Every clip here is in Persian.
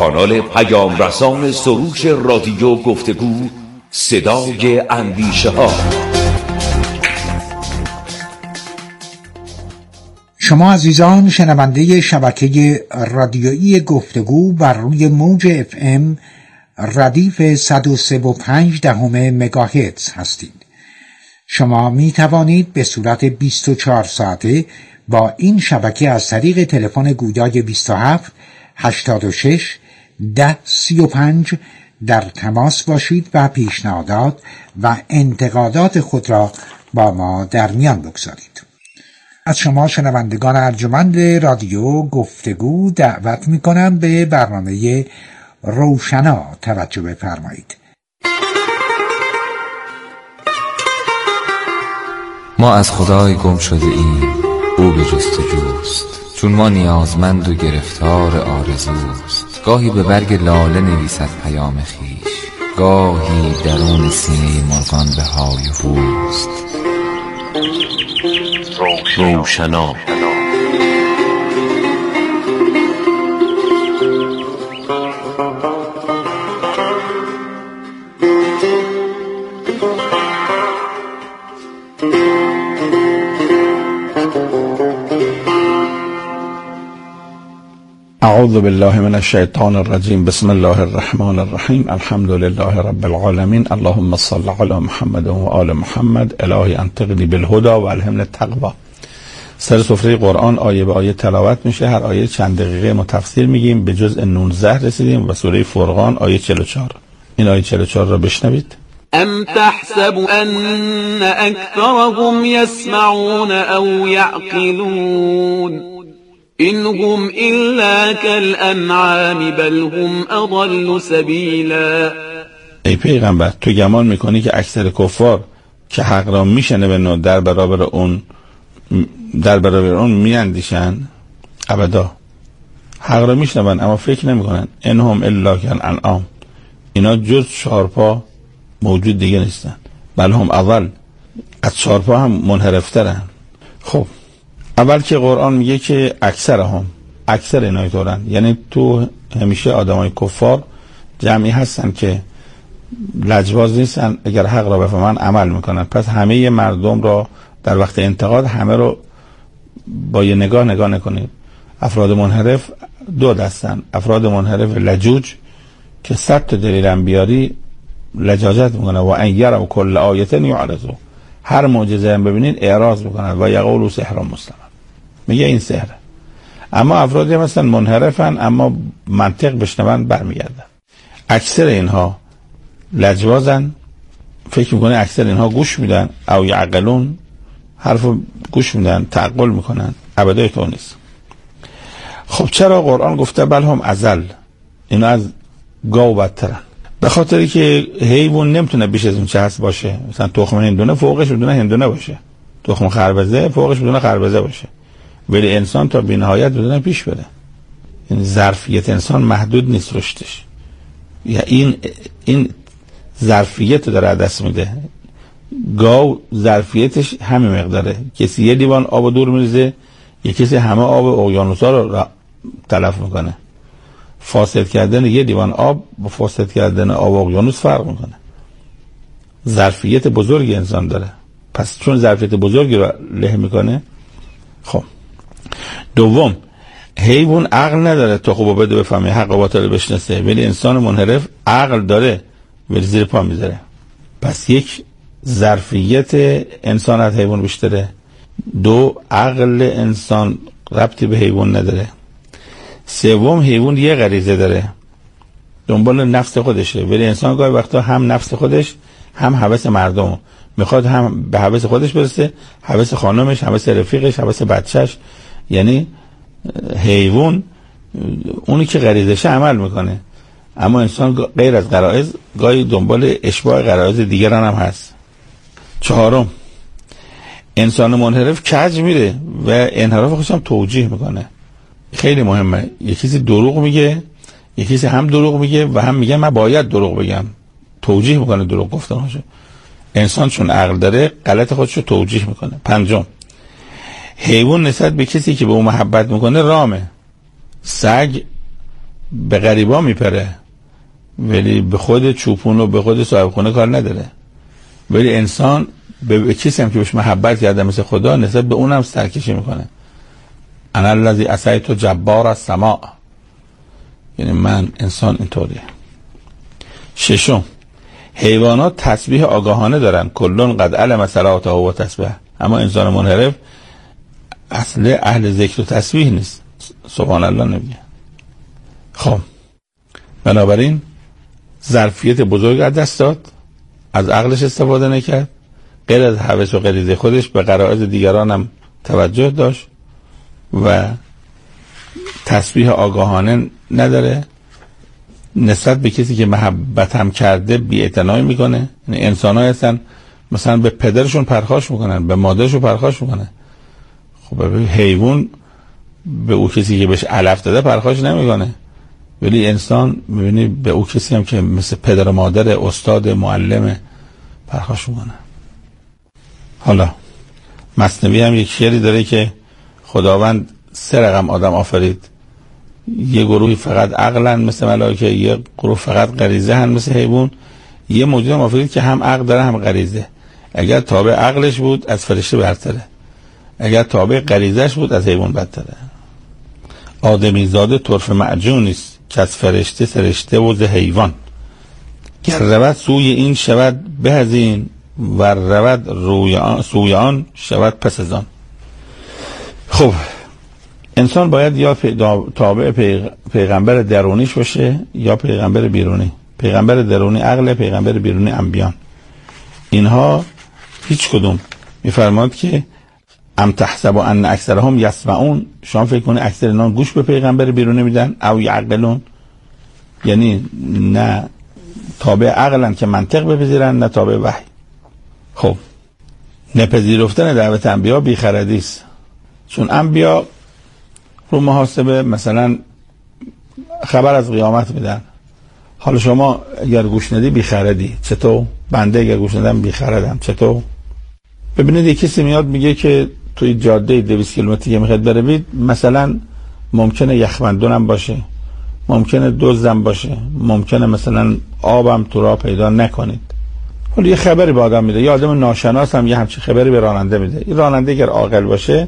کانال پیام رسان سروش رادیو گفتگو صدای اندیشه ها. شما عزیزان شنونده شبکه رادیویی گفتگو بر روی موج FM ردیف 103.5 مگاهرتز هستید. شما می توانید به صورت 24 ساعته با این شبکه از طریق تلفن گویای 27 86 10 35 در تماس باشید و پیشنهادات و انتقادات خود را با ما در میان بگذارید. از شما شنوندگان ارجمند رادیو گفتگو دعوت می‌کنم به برنامه روشنا توجه بفرمایید. ما از خدای گم شده ایم، او به جستجوست، چون ما نیازمند و گرفتار آرزوست. گاهی به برگ لاله نویسد پیام خویش، گاهی درون سینه مرغان به های هوست. روشنا اعوذ بالله من الشیطان الرجیم. بسم الله الرحمن الرحیم. الحمد لله رب العالمین. اللهم صل علی محمد و آل محمد. الهی انطقنی بالهدى و الهمنی التقوی. سر سفره قرآن آیه به آیه تلاوت میشه. هر آیه چند دقیقه ما تفسیر میگیم. به جزء 19 رسیدیم و سوره فرقان آیه 44. این آیه 44 را بشنوید. ام تحسب ان اکثرهم یسمعون او یعقلون إن هم إلا كالأنعام بل هم أضل سبیلا. ای پیغمبر، تو گمان میکنی که اکثر کفار که حق را میشنون در برابر اون میاندیشن؟ ابدا. حق را میشنون اما فکر نمیکنن. ان هم الا كالأنعام، اینا جز چهارپا موجود دیگه نیستن. بل هم اضل، از چهارپا هم منحرفترن. خب اول که قرآن میگه که اکثر اینای طورن، یعنی تو همیشه آدمای کفار جمعی هستن که لجباز نیستن، اگر حق را بفهمن عمل میکنن. پس همه مردم را در وقت انتقاد همه رو با یه نگاه نکنید. افراد منحرف دو دستن. افراد منحرف لجوج که 100 تا دلیل بیاری لجاجت میکنن و ان یروا کل آیه یعرضوا، هر معجزه هم ببینین اعراض میکنن و یقولوا سحر مستمر، میگه این سحره. اما افرادی مثلا منحرفن اما منطق بشنون برمیگردن. اکثر اینها لجبازن، فکر میکنه اکثر اینها گوش میدن او یعقلون، حرفو گوش میدن تعقل میکنن. ابدا تو نیست. خب چرا قرآن گفته بل هم ازل، اینا از گاو بدترن؟ به خاطری که حیوان نمیتونه بیش از اون چه هست باشه. مثلا تخم هندونه فوقش بدون هندونه باشه، تخم خربزه فوقش بدون خربزه باشه، ولی انسان تا بی‌نهایت بدون پیش بره. این ظرفیت انسان محدود نیست رشدش، یا این ظرفیت رو داره دست میده. گاو ظرفیتش همین مقداره. کسی یه لیوان آب دور میریزه، یه کسی همه آب اقیانوس‌ها رو تلف میکنه. فاسد کردن یه لیوان آب با فاسد کردن آب اقیانوس فرق میکنه. ظرفیت بزرگی انسان داره، پس چون ظرفیت بزرگی رو له میکنه. خب دوم، حیوان عقل نداره تا خوب بده بفهمه، حق و باطل بشناسه، ولی انسان منحرف عقل داره ولی زیر پا میذاره. پس یک، ظرفیت انسان از حیوان بیشتره. دو، عقل انسان ربطی به حیوان نداره. سوم، حیوان یه غریزه داره، دنبال نفس خودشه، ولی انسان گاهی وقتا هم نفس خودش هم هوس مردم میخواد، هم به هوس خودش برسه، هوس خانمش، هوس رفیقش، هوس بچهش. یعنی حیوان اونی که غریزشه عمل میکنه، اما انسان غیر از غرایز گاهی دنبال اشباع غرایز دیگران هم هست. چهارم، انسان منحرف کج میره و انحراف خودش هم توجیه میکنه. خیلی مهمه. یه کسی دروغ میگه، یه کسی هم دروغ میگه و هم میگه من باید دروغ بگم، توجیه میکنه دروغ گفتنشو. انسان چون عقل داره غلط خودشو توجیه میکنه. پنجم، حیوان نسبت به کسی که به اون محبت میکنه رامه. سگ به غریبا میپره ولی به خود چوپون و به خود صاحب خونه کار نداره. ولی انسان به کسی هم که بهش محبت کرده مثل خدا نسبت به اونم سرکشی میکنه. انا الذی عصیت جبار السماء، یعنی من انسان اینطوریه. ششم، حیوانات تسبیح آگاهانه دارن، کلون قد علم صلاته و تسبیح، اما انسان منحرف اصل اهل ذکر و تسبیح نیست، سبحان الله نمیگه. خب بنابراین ظرفیت بزرگ از دست داد، از عقلش استفاده نکرد، غیر از هوس و غریزه خودش به غرایز دیگران هم توجه داشت و تسبیح آگاهانه نداره، نسبت به کسی که محبت هم کرده بی‌اعتنایی میکنه. یعنی انسان‌ها هستن مثلا به پدرشون پرخاش میکنن، به مادرشون پرخاش میکنن. خب حیوان به او کسی که بهش علف داده پرخاش نمیکنه، ولی انسان میبینی به او کسی هم که مثل پدر و مادر، استاد، معلم پرخاش میکنه. حالا مثنوی هم یک شعری داره که خداوند 3 رقم آدم آفرید، یه گروهی فقط عقلن مثل ملائکه، یه گروه فقط غریزه هن مثل حیوان، یه موجود هم آفرید که هم عقل داره هم غریزه. اگر تابع عقلش بود از فرشته برتره، اگر تابع غریزش بود از حیوان بدتره. آدمی زاده طرف معجون است که از فرشته سرشته و ز حیوان، گر رود سوی این شود به از این، و رود سوی آن شود پس از آن. خب انسان باید یا تابع پیغمبر درونیش باشه یا پیغمبر بیرونی. پیغمبر درونی عقل، پیغمبر بیرونی انبیان. اینها هیچ کدوم میفرماد که ام تحسب ان اکثرهم یسمعون، شما فکر کنید اکثر اینا گوش به پیغمبر بیرونی میدن، او یعقلون، یعنی نه تابع عقلن که منطق بپذیرن نه تابع وحی. خب نپذیرفتن دعوت انبیا بیخردی است، چون انبیا رو محاسبه مثلا خبر از قیامت میدن. حالا شما اگر گوش ندی بیخردی، چطور؟ بنده اگر گوش ندم بیخردم، چطور؟ ببینید یک کسی میاد میگه که توی جاده 200 کیلومتری میخواد بروید، مثلا ممکنه یخبندونم باشه، ممکنه دزدم باشه، ممکنه مثلا آبم تو راه پیدا نکنید. حالا یه خبری به آدم میده، یه آدم ناشناس هم یه همچین خبری به راننده میده. این راننده اگر عاقل باشه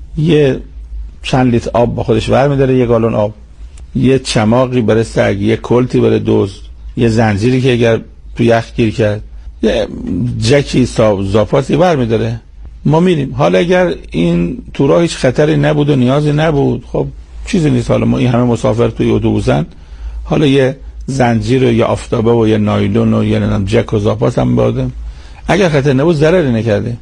یه چند لیتر آب با خودش برمی‌داره، یه گالون آب، یه چماقی برای سگ، یه کلتی برای دزد، یه زنجیری که اگر تو یخ گیر کرد، یه جکی زاپاسی برمی‌داره. ما میریم. حالا اگر این تو راه هیچ خطری نبود و نیازی نبود، خب چیزی نیست. حالا ما این همه مسافر توی اتوبوسن، حالا یه زنجیر و یه آفتابه و یه نایلون و یه جک و زاپاس هم بردم، اگر خطر نبود ضرری نکرده.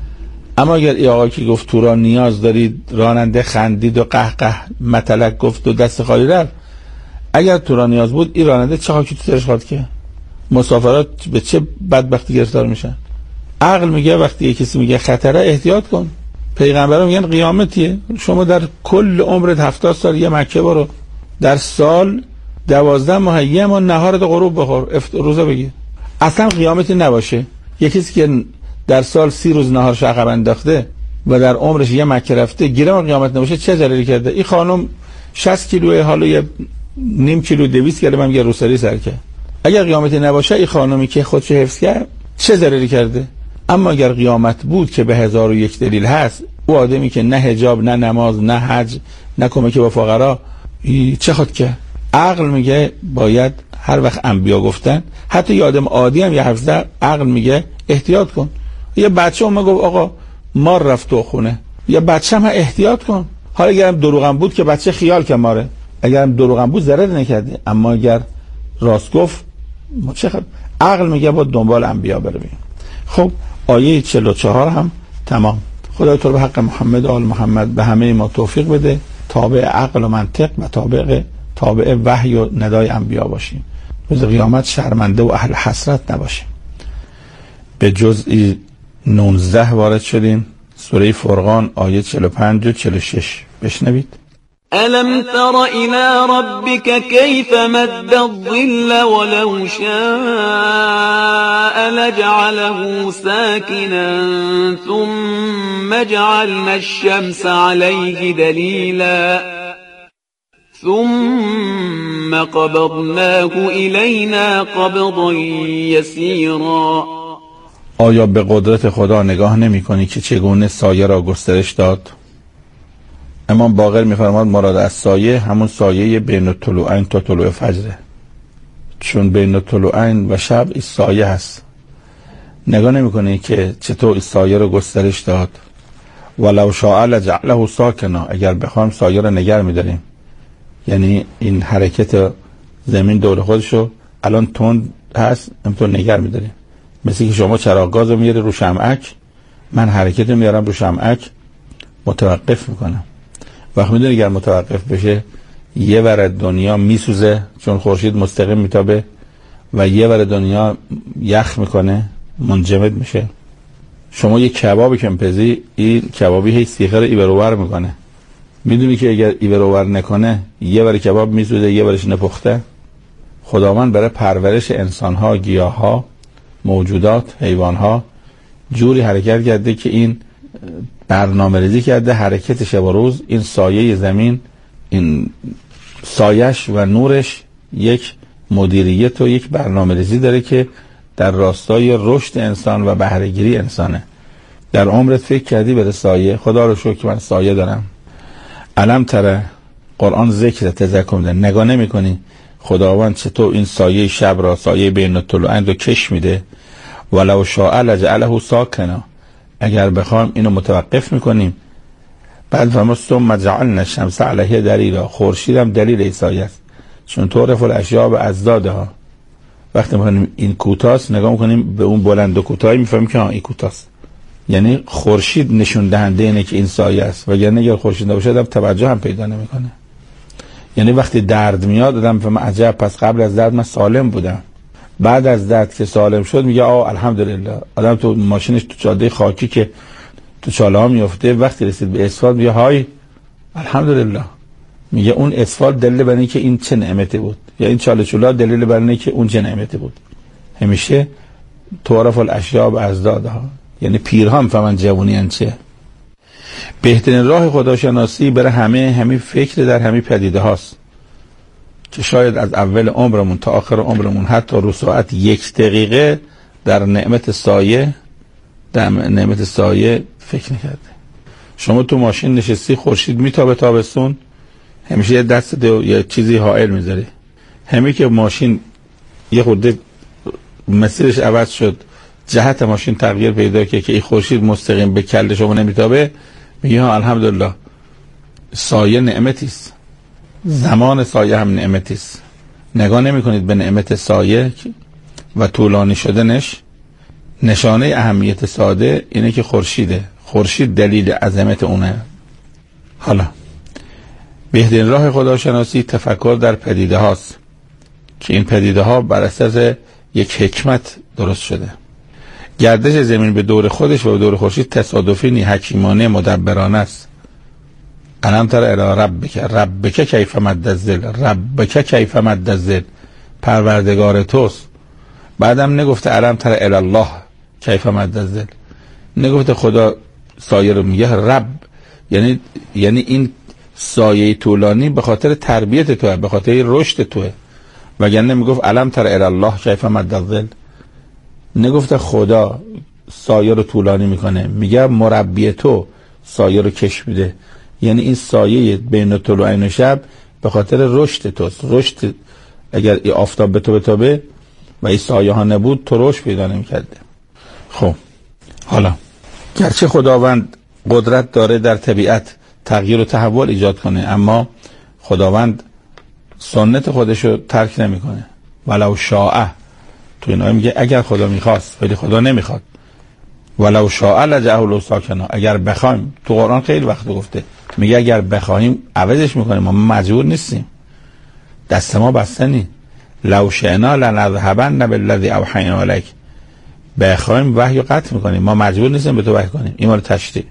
اما اگر ای آقا که گفت تو را نیاز دارید، راننده خندید و قهقه متلک گفت و دست خالی رفت، اگر تو را نیاز بود این راننده چه خاکی تو سرش خواهد که؟ مسافرات به چه بدبختی گرفتار میشن؟ عقل میگه وقتی کسی میگه خطره احتیاط کن. پیغمبران میگن قیامتیه، شما در کل عمرت 70 سال یه مکه برو، در سال 12 ماه یه ما نهارت غروب بخور، روزه بگیر، اصلا قیامتی نباشه. یه کسی که در سال 30 روز نهار شقب انداخته و در عمرش یه مکه رفته، گیره ما قیامت نباشه چه ضرری کرده؟ این خانم 60 کیلوه، حالا یه نیم کیلو 200 گرم هم یه روسری سر کرد. اگر قیامتی نباشه این خانمی که خودش حفظ کرد چه ضرری کرده؟ اما اگر قیامت بود که به 1001 دلیل هست، او آدمی که نه حجاب، نه نماز، نه حج، نه کمک به فقرا، چه خود که؟ عقل میگه باید هر وقت انبیا گفتن، حتی یه آدم عادی هم یه حرف زد، عقل میگه احتیاط کن. یه بچه اومد گفت آقا مار رفت تو خونه، یه بچه هم احتیاط کن. حالا اگرم دروغم بود که بچه خیال که ماره، اگرم دروغم بود ضرر نکرده، اما اگر راست گفت چه خود؟ عقل میگه با دنبال انبیا برویم. خب آیه 44 هم تمام. خدای تو به حق محمد و آل محمد به همه ما توفیق بده، تابع عقل و منطق و تابع وحی و ندای انبیا باشیم، روز قیامت شرمنده و اهل حسرت نباشیم. به جزء 19 وارد شدیم، سوره فرقان آیه 45 و 46 بشنوید. ألم تر إلى ربك كيف مد الظل ولو شاء لجعله ساكنا ثم جعلنا الشمس عليه دليلا ثم قبضناه إلينا قبضا يسيرا. آیا به قدرت خدا نگاه نمی کنی که چگونه سایه را گسترش داد؟ امام باقر می‌فرماد مراد از سایه همون سایه بین الطلوعین تا طلوع فجره، چون بین الطلوعین و شب این سایه هست. نگاه نمی کنی که چطور این سایه را گسترش داد؟ ولو شاء لجعله ساکنا، اگر بخوایم سایه را نگر می‌داریم، یعنی این حرکت زمین دور خودشو الان تند هست همینطور نگر می‌داریم، مثل که شما چراغ گاز رو میاری رو شمعک، من حرکت رو میارم رو شمعک متوقف میکنم. وقت میدونی اگر متوقف بشه یه ور دنیا میسوزه چون خورشید مستقیم میتابه و یه ور دنیا یخ میکنه منجمد میشه. شما یه کبابی که میپزی، این کبابی هی سیخه رو ایبرور میکنه، میدونی که اگر ایبرور نکنه یه ور کباب میسوزه یه ورش نپخته. خداوند برای پرورش انسانها، گیاهها، موجودات، حیوانها جوری حرکت کرده که این برنامه ریزی کرده حرکت شب و روز، این سایه زمین، این سایش و نورش یک مدیریت و یک برنامه ریزی داره که در راستای رشد انسان و بهره‌گیری انسانه. در عمرت فکر کردی بره سایه؟ خدا رو شکر من سایه دارم. علم تره قرآن ذکر تذکر میده، نگاه نمی کنی خداوند چطور این سایه شب را، سایه بین الطلوعین رو کش میده. ولو شاء لجعله ساکنا، اگر بخوایم اینو متوقف میکنیم. بعد فرمود ثم جعلنا الشمس علیه دلیلا، خورشید هم دلیل این سایه است، چون تعرف الاشیاء باضدادها. وقتی میخوایم این کوتاست نگاه میکنیم به اون بلند و کوتاهی میفهمیم که این کوتاست، یعنی خورشید نشون دهنده اینه که این سایه است، وگرنه اگر خورشید نباشه آدم توجه هم پیدا نمیکنه. یعنی وقتی درد میاد آدم میفهمه عجب پس قبل از درد من سالم بودم، بعد از درد که سالم شد میگه الحمدلله. آدم تو ماشینش تو جاده خاکی که تو چاله ها میفته وقتی رسید به اسفالت میگه های الحمدلله، میگه اون اسفالت دلیل بر اینه که این چه نعمتی بود، یا این چاله چولا دلیل بر اینه که اون چه نعمتی بود. همیشه تعرف الاشیاء باضدادها، یعنی پیرها میفهمن جوونی ان چه. بهترین راه خداشناسی برای همه فکر در همه پدیده هاست که شاید از اول عمرمون تا آخر عمرمون حتی رو ساعت 1 دقیقه در نعمت سایه فکر نکرده. شما تو ماشین نشستی، خورشید میتابه تابستون، همیشه یه دست یه چیزی حائل میذاری. همین که ماشین یه خورده مسیرش عوض شد، جهت ماشین تغییر پیدا کرد که این خورشید مستقیم به کله شما نمیتابه، میگه ها الحمدلله. سایه نعمتی است، زمان سایه هم نعمتی است. نگاه نمی کنید به نعمت سایه و طولانی شدنش. نشانه اهمیت ساده اینه که خورشید دلیل عظمت اونه. حالا بهترین راه خداشناسی تفکر در پدیده هاست که این پدیده ها بر اساس یک حکمت درست شده. گردش زمین به دور خودش و به دور خورشید تصادفی نی، حکیمانه مدبرانه است. علم تر الی ربک کیف مد الظل، ربک کیف مد الظل، پروردگار توست. بعدم نگفته علم تر الی الله کیف مد الظل، نگفته خدا سایه رو میگه رب، یعنی این سایه طولانی به خاطر تربیت توه، به خاطر رشد توه، وگرنه میگفت علم تر الی الله کیف مد الظل. نگفته خدا سایه رو طولانی میکنه، میگه مربی تو سایه رو کش میده، یعنی این سایه بین طلوعین و شب به خاطر رشد توست. رشد اگر این آفتاب به تو بتابه و این سایه ها نبود تو رشد پیدا نمی‌کرده. خب حالا گرچه خداوند قدرت داره در طبیعت تغییر و تحول ایجاد کنه، اما خداوند سنت خودش رو ترک نمیکنه. ولو شاء، تو این آیه میگه اگر خدا میخواست، ولی خدا نمیخواد. ولو شاء لجعله ساکنا، اگر بخوایم. تو قرآن خیلی وقت گفته، میگه اگر بخوایم عوضش میکنیم، ما مجبور نیستیم، دست ما بسته نی. لو شئنا لنذهبن بالذی اوحینا الیک، بخوایم وحی رو قطع میکنیم، ما مجبور نیستیم به تو وحی کنیم. این مال تشریع.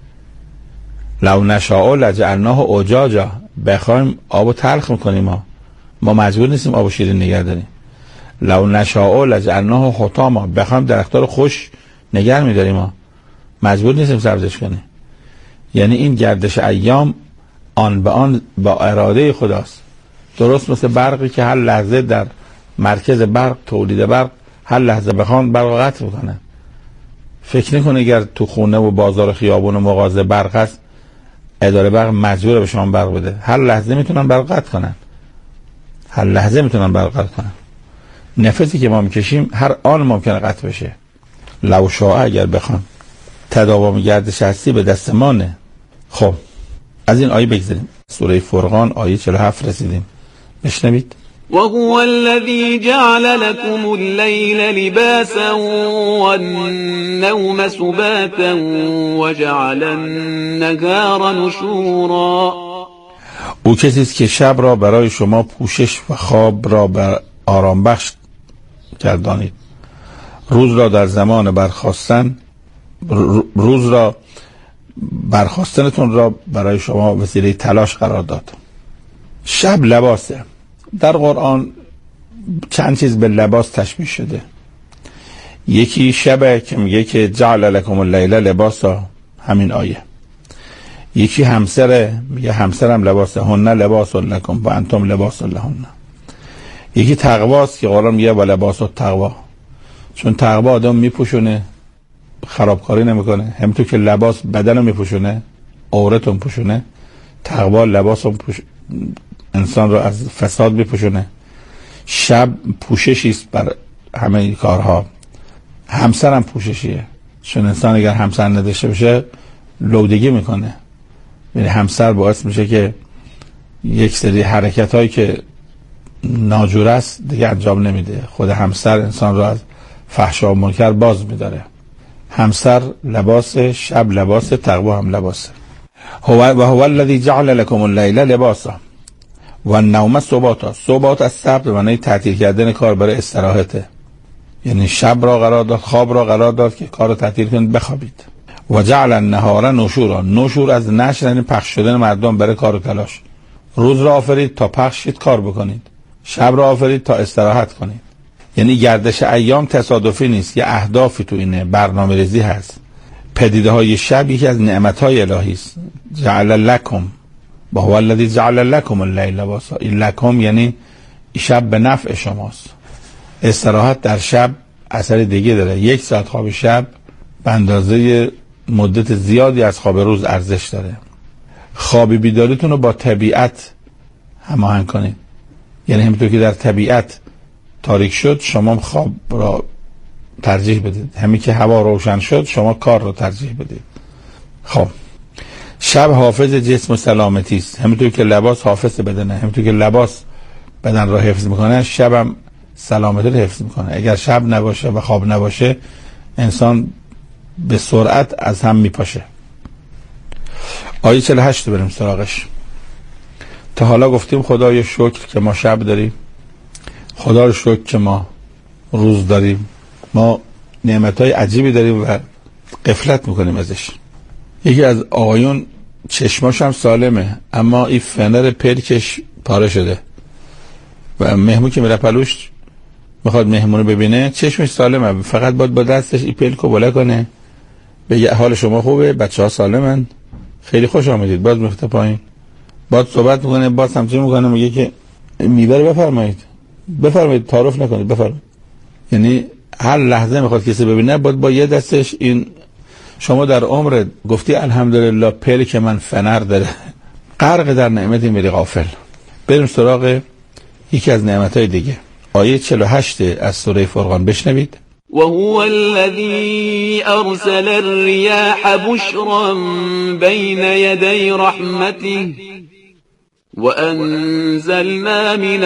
لو نشاء لجعلناه اجاجا، بخوایم آبو تلخ میکنیم، ما مجبور نیستیم آبو شیرین نگه داریم. لو نشاء لجعلناه حطاما، بخوایم درختار رو خوش نگه میداریم، ما مجبور نیستیم سبزش کنیم. یعنی این گردش ایام آن به آن با اراده خداست. درست مثل برقی که هر لحظه در مرکز برق تولید برق هر لحظه بخوان برق قطع میکنن. فکر نکنه اگر تو خونه و بازار و خیابون و مغازه برق هست اداره برق مجبوره به شما برق بده. هر لحظه میتونن برق قطع کنن، هر لحظه میتونن برق قطع کنن. نفسی که ما میکشیم هر آن ممکنه قطع بشه. لو شاء اگر بخوان تداوم گردش هستی به دست ما نه. خب از این آیه بگذاریم. سوره فرقان آیه 47 رسیدیم. بشنوید. وهو الذي جعل لكم الليل لباسا والنوم سباتا وجعل النهار نشورا. او کسی است که شب را برای شما پوشش و خواب را بر آرام بخش گردانید، روز را در زمان برخاستنتون را برای شما وسیله تلاش قرار داد. شب لباسه. در قرآن چند چیز به لباس تشبیه شده. یکی شبه که میگه که جعل لکم اللیل لباسا، همین آیه. یکی همسره، میگه همسرم لباسه، هن لباس لکم و انتم لباس لهن. یکی تقواست که قرآن میگه و لباس التقوا، چون تقوا آدم میپوشونه خرابکاری نمیکنه. همونطور که لباس بدن رو میپوشونه، عورتون پوشونه، تقوا لباس انسان رو از فساد میپوشونه. شب پوششی است بر همه این کارها. همسر هم پوششیه، چون انسان اگر همسر نداشته باشه لودگی میکنه. یعنی همسر باعث میشه که یک سری حرکت هایی که ناجور است دیگه انجام نمیده. خود همسر انسان رو از فحشا و منکر باز میداره. همسر لباس، شب لباس، تقوا هم لباسه. هو الذی جعل لكم اللیل لباسا و النوم سباتا. سبات از سبت به معنی تعطیل کردن کار برای استراحته. یعنی شب را قرار داد، خواب را قرار داد که کار رو تعطیل کنید بخوابید. و جعل النهار نشورا. نشور از نشر یعنی پخش شدن مردم برای کار و تلاش. روز را آفرید تا پخشید کار بکنید، شب را آفرید تا استراحت کنید. یعنی گردش ایام تصادفی نیست، یه اهدافی تو اینه، برنامه ریزی هست. پدیده های شب یکی از نعمت های الهی است. جعل لکم و هو الذی جعل لکم اللیل لباسا. این لکم یعنی شب به نفع شماست. استراحت در شب اثر دیگه داره. 1 ساعت خواب شب به اندازه مدت زیادی از خواب روز ارزش داره. خواب بیداریتون رو با طبیعت هماهنگ کنید. یعنی همونطور که در طبیعت تاریک شد شما خواب را ترجیح بدید، همین که هوا روشن شد شما کار را ترجیح بدید. خب شب حافظ جسم و سلامتی است. همونطور که لباس حافظ بدنه، همونطور که لباس بدن را حفظ میکنه، شبم سلامتی رو حفظ میکنه. اگر شب نباشه و خواب نباشه انسان به سرعت از هم میپاشه. آیه 48 بریم سراغش. تا حالا گفتیم خدای شکر که ما شب داریم، خدا رو شکر که ما روز داریم. ما نعمتهای عجیبی داریم و غفلت میکنیم ازش. یکی از آقایون چشماش هم سالمه اما این فنر پلکش پاره شده و مهمون که میره پلوش میخواد مهمونو ببینه، چشمش سالمه، فقط باید با دستش این پلکو بالا کنه بگه حال شما خوبه، بچه ها سالمن، خیلی خوش آمدید، باز میفته پایین، باز صحبت میکنه، باز همچین میکنه، میگه که میبره بفرمایید تعارف نکنید بفرمایید. یعنی هر لحظه میخواد کسی ببینه باید با یه دستش این. شما در عمر گفتی الحمدلله پلک من فنر داره، غرق در نعمت میری غافل. بریم سراغ یکی از نعمتهای دیگه. آیه 48 از سوره فرقان بشنوید. وهو الذي أرسل الرياح بشرا بين يدي رحمته وأنزلنا من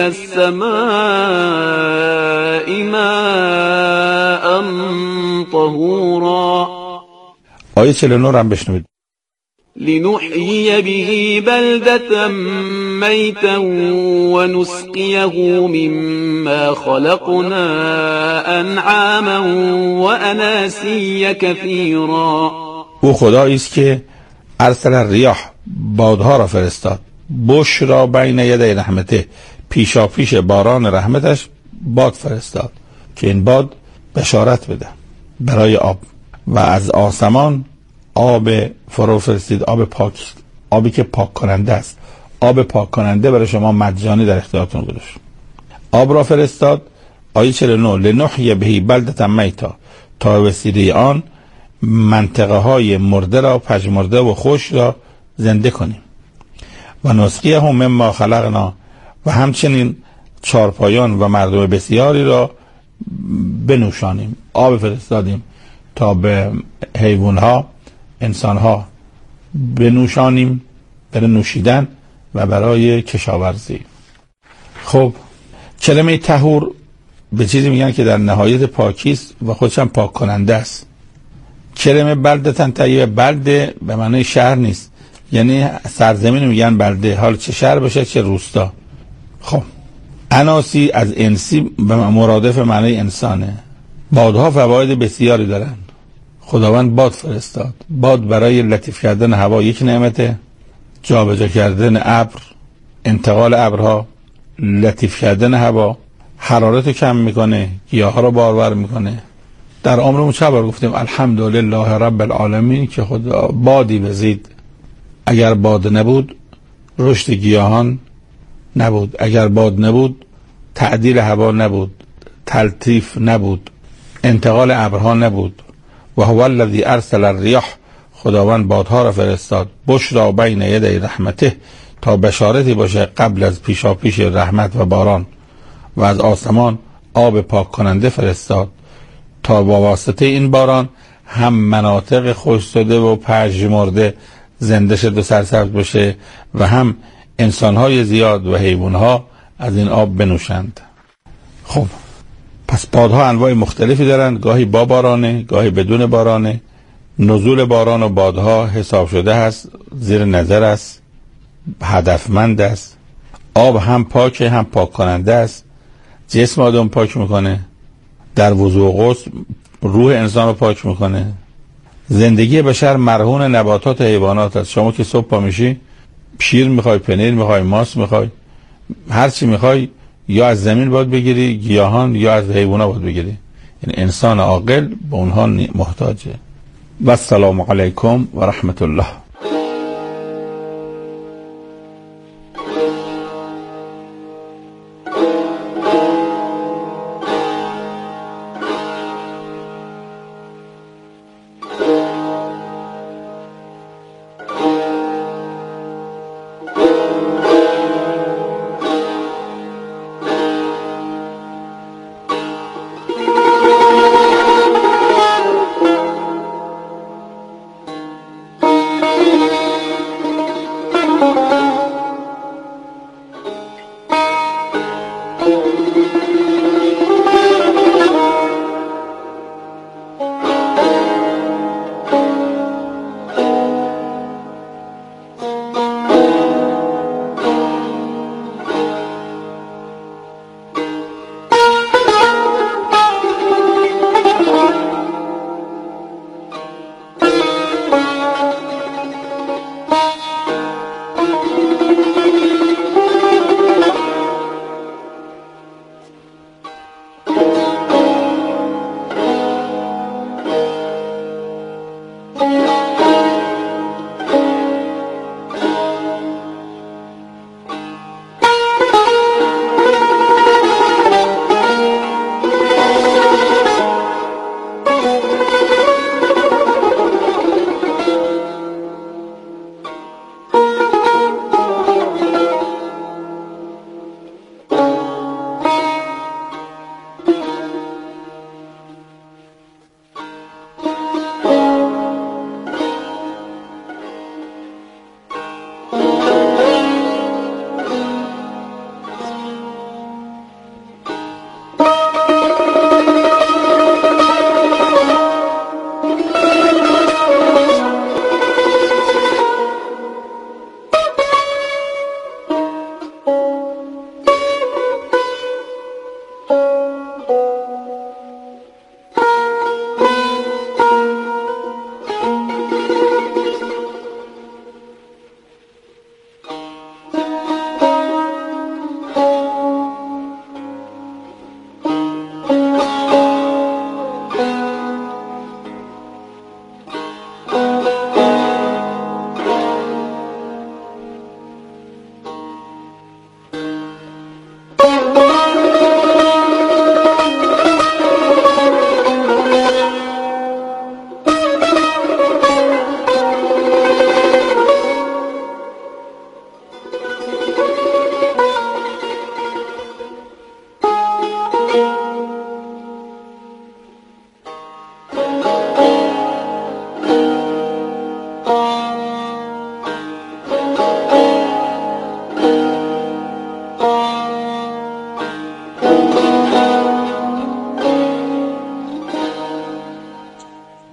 السماء ماء طهورا. آیه 49 هم بشنوید. لنحيي به بلدة ميتا ونسقيه مما خلقنا أنعاما وأناسيا كثيرا. او خدایی است که ارسل الریاح، بادها را فرستاد، بشرا بین یدی رحمته، پیشا پیش باران رحمتش باد فرستاد که این باد بشارت بده برای آب. و از آسمان آب فرو فرستید، آب پاک، آبی که پاک کننده است، آب پاک کننده برای شما مجانی در اختیارتون گذاشت. آب را فرستاد. آیه 49 لنحیی به بلدة میتا، تا وسیله آن منطقه های مرده را، پژمرده و خشک را زنده کنیم. و نسقیه مما خلقنا، و همچنین چارپایان و مردم بسیاری را بنوشانیم. آب فرستادیم تا به حیوانها، انسانها بنوشانیم، برای نوشیدن و برای کشاورزی. خب کلمه طهور به چیزی میگن که در نهایت پاکی است و خودش هم پاک کننده است. کلمه بلدة طیبه، بلده به معنی شهر نیست، یعنی سرزمین میگن بلده، حال چه شهر باشه چه روستا. خب اناسی از انسی به مرادف معنی انسانه. بادها فواید بسیاری دارن. خداوند باد فرستاد. باد برای لطیف کردن هوا یک نعمته، جابجا کردن ابر، انتقال ابرها، لطیف کردن هوا، حرارت کم میکنه، گیاها رو بارور میکنه. در عمرمون چه بار گفتیم الحمدلله رب العالمین که خدا بادی وزید. اگر باد نبود رشد گیاهان نبود، اگر باد نبود تعدیل هوا نبود، تلطیف نبود، انتقال ابرها نبود. و هو الذی ارسل الریاح، خداوند بادها را فرستاد، بشرا بین یدی رحمته، تا بشارتی باشه قبل از پیشاپیش رحمت و باران. و از آسمان آب پاک کننده فرستاد، تا با واسطه این باران هم مناطق خشک شده و پژمرده زنده شد و سرسبز بشه و هم انسانهای زیاد و حیوانها از این آب بنوشند. خب پس بادها انواع مختلفی دارند، گاهی با بارانه، گاهی بدون بارانه. نزول باران و بادها حساب شده هست، زیر نظر است، هدفمند است. آب هم پاکه هم پاک کننده است، جسم آدم پاک میکنه، در وضوء و غسل روح انسان رو پاک میکنه. زندگی بشر مرهون نباتات و حیوانات است. شما که صبح پا میشی شیر میخوای، پنیر میخوای، ماست میخوای، هر چی میخوای یا از زمین باید بگیری، گیاهان، یا از حیوانات باید بگیری. یعنی انسان عاقل به اونها محتاجه. و السلام علیکم و رحمت الله.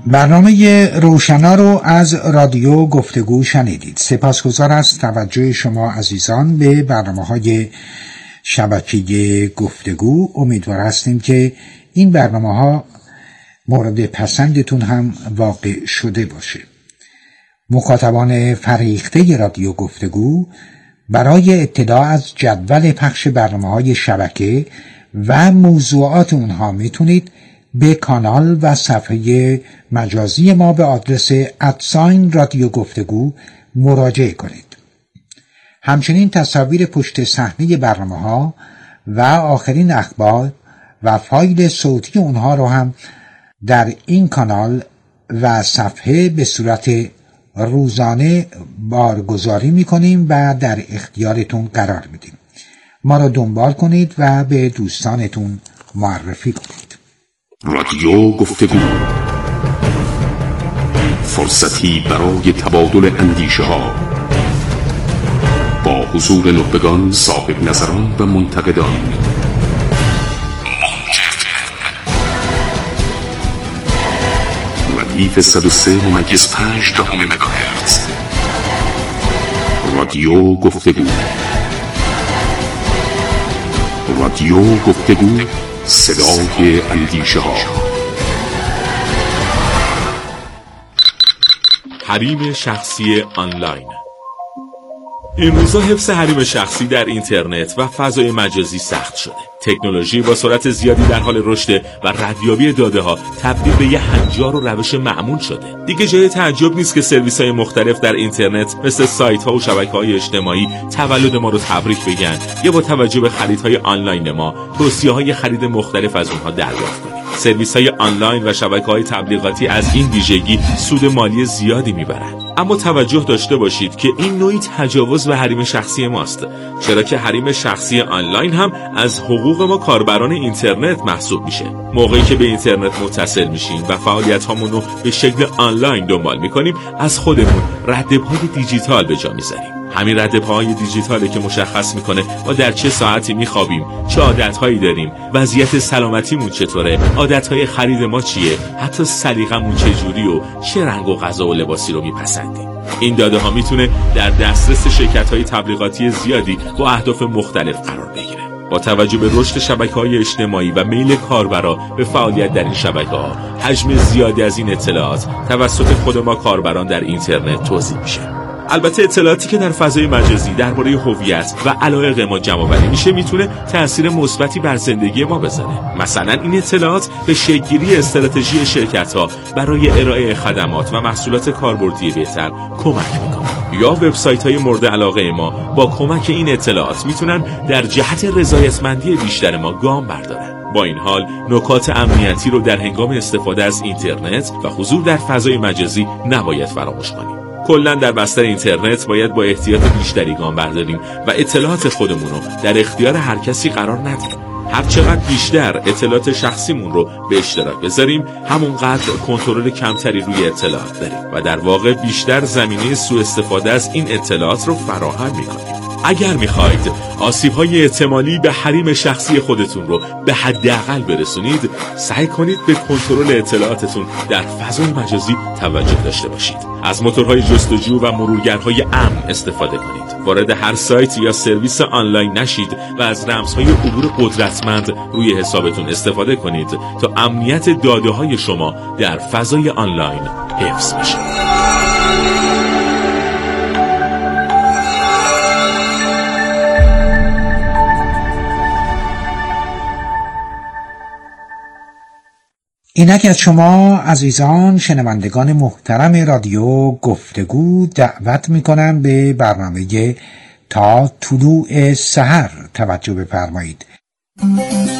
برنامه روشنا رو از رادیو گفتگو شنیدید. سپاسگزار از توجه شما عزیزان به برنامه‌های شبکه گفتگو. امیدوار هستیم که این برنامه‌ها مورد پسندتون هم واقع شده باشه. مخاطبان فریخته رادیو گفتگو برای اطلاع از جدول پخش برنامه‌های شبکه و موضوعات اونها میتونید به کانال و صفحه مجازی ما به آدرس @رادیو گفتگو مراجعه کنید. همچنین تصاویر پشت صحنه برنامه‌ها و آخرین اخبار و فایل صوتی اونها رو هم در این کانال و صفحه به صورت روزانه بارگذاری میکنیم و در اختیارتون قرار میدیم. ما رو دنبال کنید و به دوستانتون معرفی کنید. رادیو گفتگو، فرصتی برای تبادل اندیشه ها با حضور نخبگان، صاحب نظران و منتقدان. ردیف 103.5 مگاهرتز. رادیو گفتگو. رادیو گفتگو، صدای اندیشه ها. حریم شخصی آنلاین. امروزها حفظ حریم شخصی در اینترنت و فضای مجازی سخت شده. تکنولوژی با سرعت زیادی در حال رشد و ردیابی داده ها تبدیل به یه هنجار و روش معمول شده. دیگه جای تعجب نیست که سرویس های مختلف در اینترنت مثل سایت ها و شبکه های اجتماعی تولد ما رو تبریک بگن یا با توجه به خریدهای آنلاین ما توصیه های خرید مختلف از اونها دریافت کنیم. سرویس های آنلاین و شبکه های تبلیغاتی از این ویژگی سود مالی زیادی میبرند. اما توجه داشته باشید که این نوعی تجاوز به حریم شخصی ماست، چرا که حریم شخصی آنلاین هم از حقوق ما کاربران اینترنت محسوب میشه. موقعی که به اینترنت متصل میشیم و فعالیت هامون رو به شکل آنلاین دنبال میکنیم، از خودمون ردپای دیجیتال به جا میذاریم. همین ردپاهای دیجیتاله که مشخص میکنه ما در چه ساعتی میخوابیم، چه عادتهایی داریم، وضعیت سلامتیمون چطوره، عادتهای خرید ما چیه، حتی سلیقمون چجوری و چه رنگ و غذا و لباسی رو میپسندیم. این داده ها میتونه در دسترس شرکت‌های تبلیغاتی زیادی با اهداف مختلف قرار بگیره. با توجه به رشد شبکه‌های اجتماعی و میل کاربرا به فعالیت در این شبکه‌ها، حجم زیادی از این اطلاعات توسط خود ما کاربران در اینترنت توزیع میشه. البته اطلاعاتی که در فضای مجازی درباره هویت و علایق ما جمع‌آوری میشه میتونه تأثیر مثبتی بر زندگی ما بذاره. مثلا این اطلاعات به شکل‌گیری استراتژی شرکت‌ها برای ارائه خدمات و محصولات کاربردی بهتر کمک میکنه. یا وبسایت‌های مورد علاقه ما با کمک این اطلاعات میتونن در جهت رضایتمندی بیشتر ما گام بردارن. با این حال نکات امنیتی رو در هنگام استفاده از اینترنت و حضور در فضای مجازی نباید فراموش کنیم. کلاً در بستر اینترنت باید با احتیاط بیشتری گام برداریم و اطلاعات خودمون رو در اختیار هر کسی قرار ندیم. هر چقدر بیشتر اطلاعات شخصیمون رو به اشتراک بذاریم، همونقدر کنترل کمتری روی اطلاعات داریم و در واقع بیشتر زمینه سوء استفاده از این اطلاعات رو فراهم می‌کنیم. اگر میخواید آسیب‌های احتمالی به حریم شخصی خودتون رو به حداقل برسونید، سعی کنید به کنترل اطلاعاتتون در فضای مجازی توجه داشته باشید. از موتورهای جستجو و مرورگرهای امن استفاده کنید. وارد هر سایت یا سرویس آنلاین نشید و از رمزهای عبور قدرتمند روی حسابتون استفاده کنید تا امنیت داده‌های شما در فضای آنلاین حفظ بشه. اینک از شما عزیزان شنوندگان محترم رادیو گفتگو دعوت میکنم به برنامه تا طلوع سحر توجه بفرمایید.